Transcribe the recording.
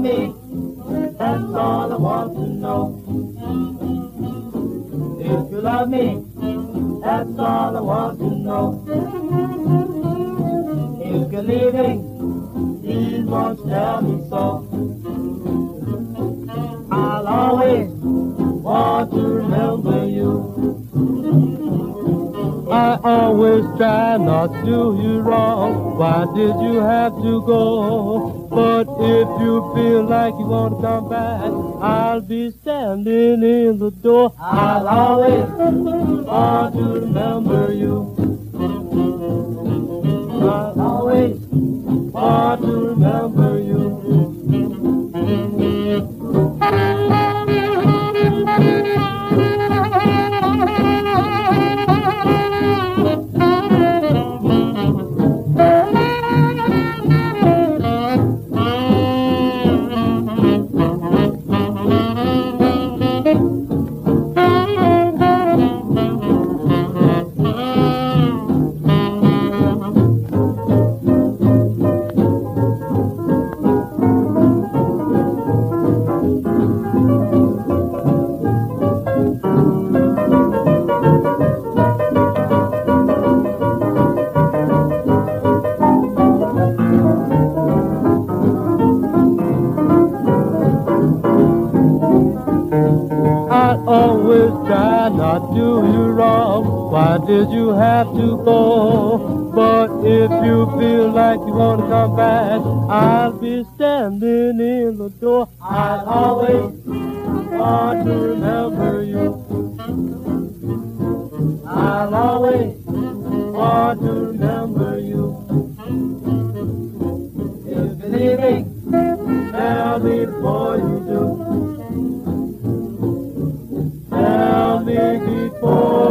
love me, that's all I want to know. If you love me, that's all I want to know. If you're leaving, please won't tell me so. I'll always want to remember you. I always try not to do you wrong. Why did you have to go? But if you feel like you want to come back, I'll be standing in the door. I'll always want to remember you. I'll always want to remember you. Always try not to do you wrong. Why did you have to go? But if you feel like you want to come back, I'll be standing in the door. I'll always want to remember you. I'll always want to remember you. If you're leaving, tell me before you do. Tell me before